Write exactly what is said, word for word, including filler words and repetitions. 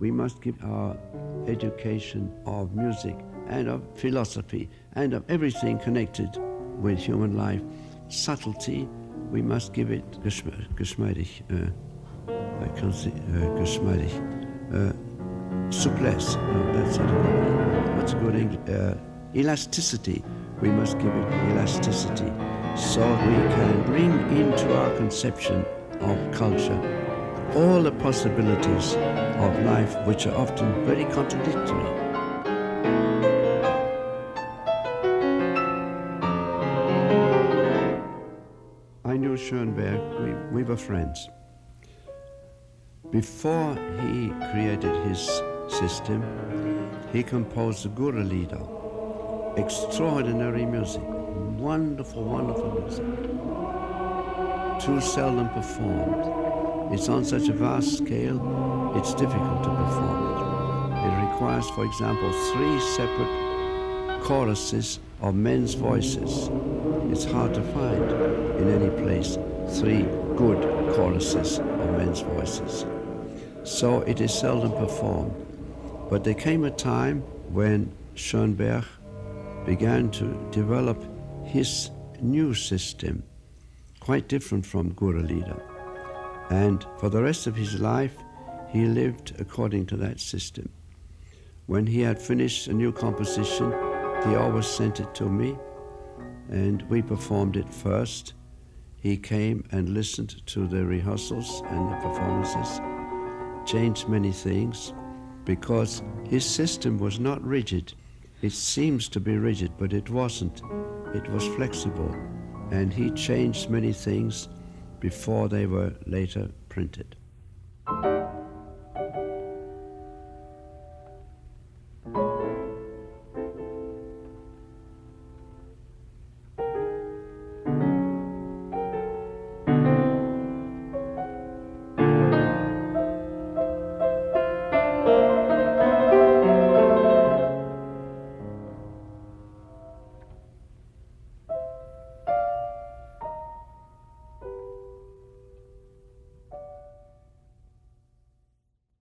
We must give our education of music and of philosophy and of everything connected with human life subtlety. We must give it geschm- geschmeidig, uh, I can't say uh, geschmeidig, uh, souplesse. No, that's not a good. What's a good English? Uh, elasticity. We must give it elasticity, so we can bring into our conception of culture all the possibilities of life, which are often very contradictory. I knew Schoenberg, we, we were friends. Before he created his system, he composed the Gurre-Lieder. Extraordinary music, wonderful, wonderful music. Too seldom performed. It's on such a vast scale, it's difficult to perform it. It requires, for example, three separate choruses of men's voices. It's hard to find in any place three good choruses of men's voices. So it is seldom performed. But there came a time when Schoenberg began to develop his new system, quite different from Gurre-Lieder. And for the rest of his life, he lived according to that system. When he had finished a new composition, he always sent it to me, and we performed it first. He came and listened to the rehearsals and the performances, changed many things, because his system was not rigid. It seems to be rigid, but it wasn't. It was flexible, and he changed many things before they were later printed.